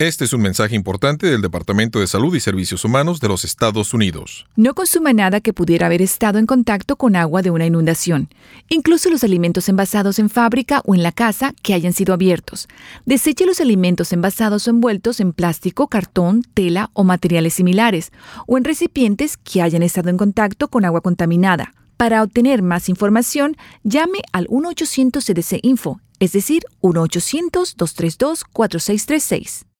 Este es un mensaje importante del Departamento de Salud y Servicios Humanos de los Estados Unidos. No consuma nada que pudiera haber estado en contacto con agua de una inundación, incluso los alimentos envasados en fábrica o en la casa que hayan sido abiertos. Deseche los alimentos envasados o envueltos en plástico, cartón, tela o materiales similares, o en recipientes que hayan estado en contacto con agua contaminada. Para obtener más información, llame al 1-800-CDC-INFO, es decir, 1-800-232-4636.